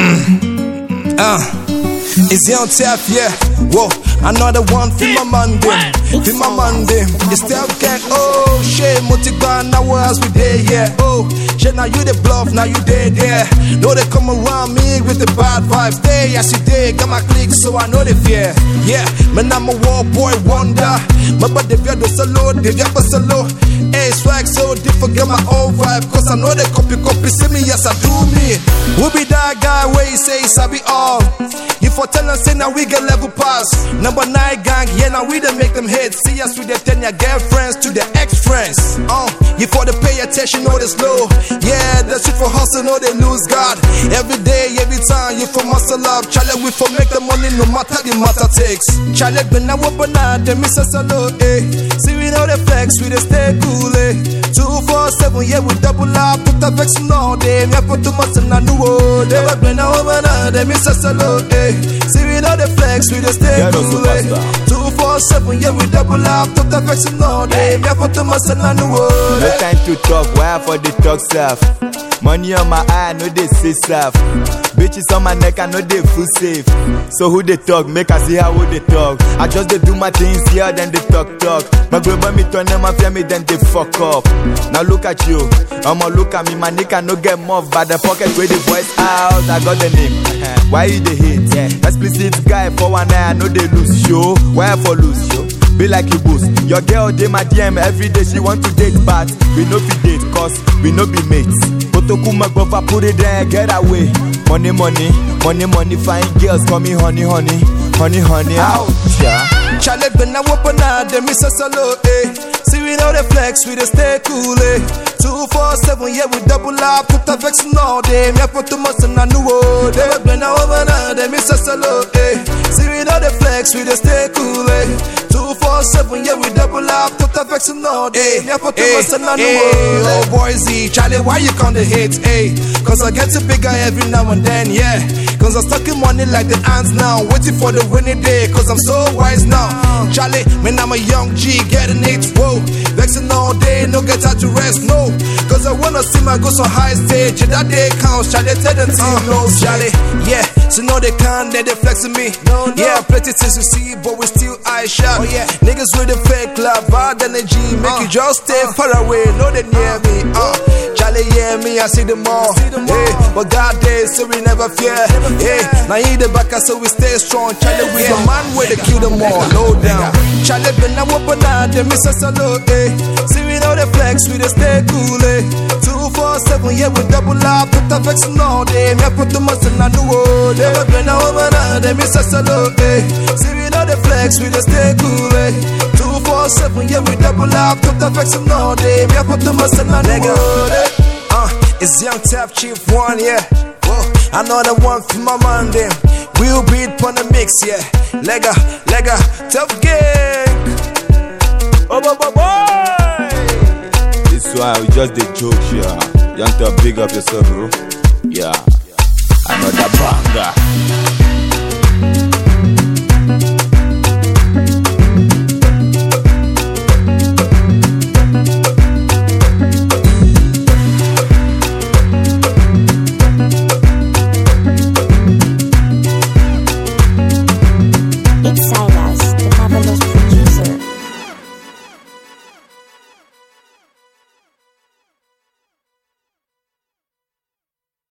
It's Young Tef, yeah. Whoa, another one for my Monday. For my Monday. It's still gang. Oh, shit, Motigba, now as we there, yeah. Oh, shit, now you the bluff, now you dead, yeah. Know they come around me with the bad vibes. Day as you day, got my click, so I know they fear. Yeah, man, I'm a war boy wonder. My body, they do solo, they get for solo. Hey, swag so different, get my own vibe. Cause I know they copy, see me, yes, I do me. Who be that guy where you say, Sabi all? You for tell us, say now we get level pass. Number 9 gang, yeah, now we done make them hit. See us with their 10-year girlfriends to their ex-friends. You for the pay attention, know they slow. Yeah, that's it for hustle, know they lose God. Every day, every time, you for muscle up. Charlie, we for make the money, no matter the matter takes. Charlie, when I open up, they miss us a lot, eh. See, we know the flex, we they stay cool, eh. 247, yeah, we double up. Put the vex all day, me put too much in a new world. When I open up, they miss us a lot, eh. See, we know the flex, we just stay cool, eh. 247, yeah, we double up. Put the vex all day, me put too much in a new world. No time to talk, why for the talk stuff? Money on my eye, no they say stuff. Bitches on my neck, I know they feel safe. So who they talk, make I see how they talk. I just they do my things here, then they talk. My global me turn them off, me then they fuck up. Now look at you, I'ma look at me, my nigga no get muff. By the pocket where the voice out, I got the name. Why you the hate? Yeah. Explicit guy for one eye, I know they lose. Show, why for lose? Show. Be like you boost. Your girl dey my DM every day, she want to date, but we no fit date, cause we no be mates. Otokuma Gova, put it there, get away. Money, money, money, money, fine girls call me honey, honey, honey, honey, ouch, yeah. Charlie, when I open up, they miss us a lot, eh. See, we know the flex, we just stay cool, eh. 247, yeah, we double up. Put the vex all day, me put too much in a new world. When I open up, they miss us a lot, eh. See, we know the flex, we just stay cool, eh. 247, yeah, we double up. Put the vex all day, me put too much in a new world. Oh, boy, Z, Charlie, why you come to hate, eh? Cause I get to bigger every now and then, yeah. Cause I'm stuck in money like the ants now. Waiting for the rainy day, cause I'm so wise now. Charlie, man, I'm a young G, getting it, whoa. Vexing all day, no get out to rest, no. Cause I wanna see my go so high stage. And that day counts, Charlie, tell them team no, Charlie, yeah. So no they can't, they flexing me. No. Yeah, plenty things we see, but we still eye shot. Oh, yeah. Niggas with the fake love, bad energy. Make you just stay far away, no they near me. Charlie, yeah, me, I see them all. Hey, but God days, so we never fear. Hey, now he the back, so we stay strong. Charlie, we the man where they kill them all, low down. Charlie, when I open up, they miss us a lot, eh. See, we know the flex, we just stay cool, eh. 247, yeah, we double up. Put the vex all day, me put the muscle in a new world. When I open up, they miss us a lot, eh. See, we know the flex, we just stay cool, eh. 247, yeah, we double up. Put the vex all day, me put the muscle in a new world, eh. It's Young Tef Chief 1, yeah. Whoa, another one for my Monday. We'll beat on the mix, yeah. Lega, tough gang. Oh, boy. This one, we just the joke, yeah. Young Tef, big up yourself, bro. Yeah. Another banger.